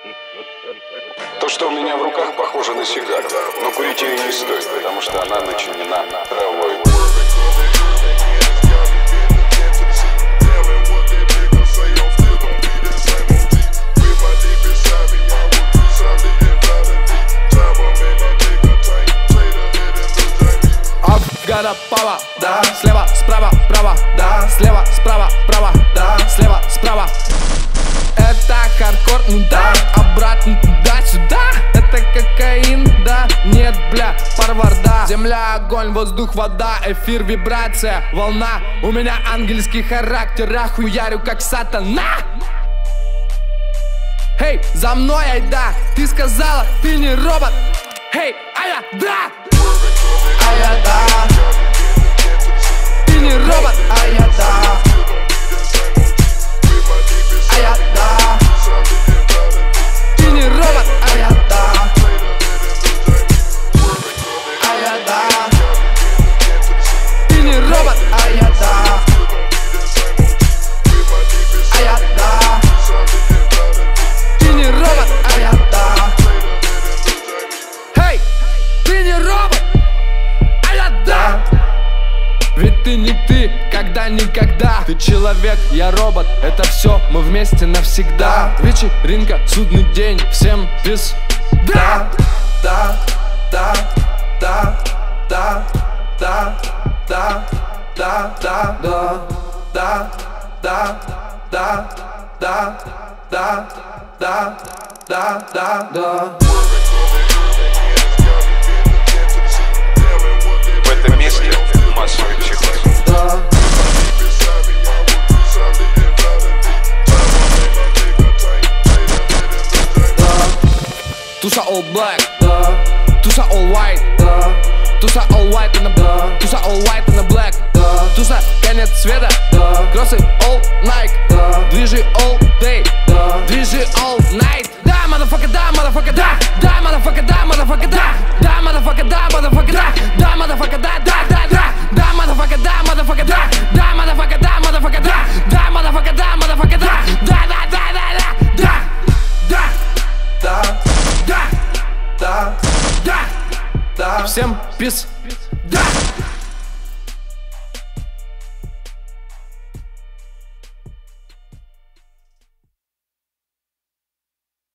То, что у меня в руках, похоже на сигару, но курить ее не стоит, потому что она начинена травой. Гада пава, да, слева, справа, право, да, слева, справа, право, да, слева, справа. Это хардкор, ну да, обратно туда-сюда. Это кокаин, да, нет, бля, парварда. Земля, огонь, воздух, вода, эфир, вибрация, волна. У меня ангельский характер, я хуярю как сатана. Эй, за мной, айда, ты сказала, ты не робот. Эй, ая, да. Ая, да. Ты не робот, ая, да. Ая, да. Ты не робот, ая, да. Ая, да. Ты не робот, ая, да. Ая, да. Ты не робот, ая, да. Эй, ты не робот. Да. Ведь ты не ты, когда-никогда. Ты человек, я робот, это все, мы вместе навсегда. Вечеринка, судный день, всем пиз. Да, да, да, да, да, да, да, да, да, да, да, да, да, да, да, да, да, да, да. В этом месте массовый психоз. Да. Туса all black, да. Туса all white, да. Туса all white and the, туса all white and the black, да. Туса конец света, да. Кроссы all night, да. Движи all day, да. Движи all night. Да, motherfucker, да, motherfucker, да. Да, motherfucker, да, motherfucker, да. Да, motherfucker, да, motherfucker, да. Да, motherfucker, да, да, да, да. Да, motherfucker, да, motherfucker, да. Да, motherfucker, да, motherfucker, да. Да, motherfucker, да, motherfucker, да. Да, да, да, да, да, да, да, да, да, да, да, да. Всем пиз.